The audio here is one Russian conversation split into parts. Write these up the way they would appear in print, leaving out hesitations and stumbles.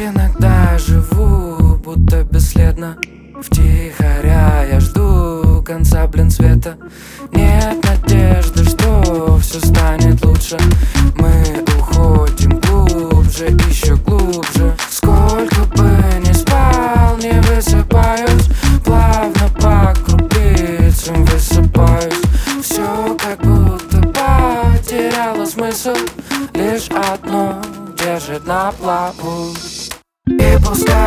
Иногда живу, будто бесследно. Втихаря я жду конца, света. Нет надежды, что все станет лучше. Мы уходим глубже, еще глубже. Сколько бы ни спал, не высыпаюсь. Плавно по крупицам высыпаюсь. Все как будто потеряло смысл. Лишь одно держит на плаву. И пускай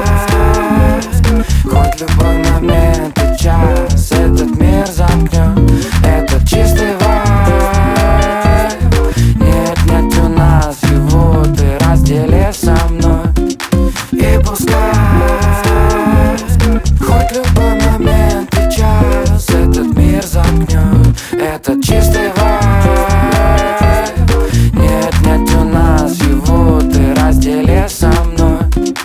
хоть любой момент и час этот мир замкнет. Это чистый вайб. Нет, нет у нас его, ты раздели со мной. И пускай хоть любой момент и час этот мир замкнет. Это чистый вайб. Нет, нет у нас его, ты раздели со мной.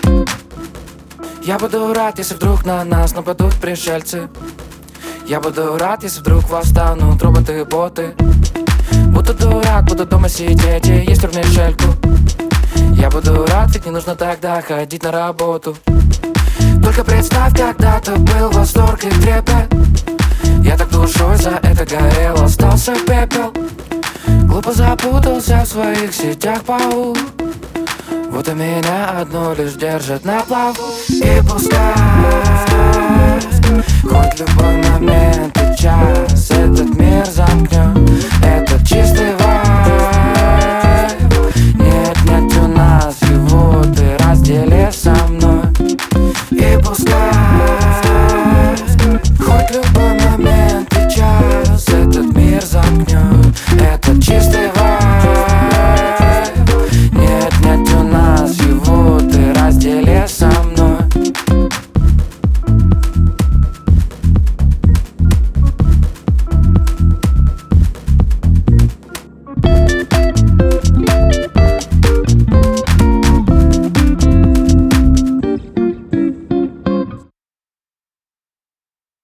Я буду рад, если вдруг на нас нападут пришельцы. Я буду рад, если вдруг восстанут роботы и боты. Буду дурак, буду дома сидеть и есть вермишельку. Я буду рад, ведь не нужно тогда ходить на работу. Только представь, когда-то был восторг и трепет. Я так душой за это горел, остался пепел. Глупо запутался в своих сетях паук. Вот и меня одно лишь держит на плаву. И пускай хоть любой момент и час этот мир замкнет. Это чистый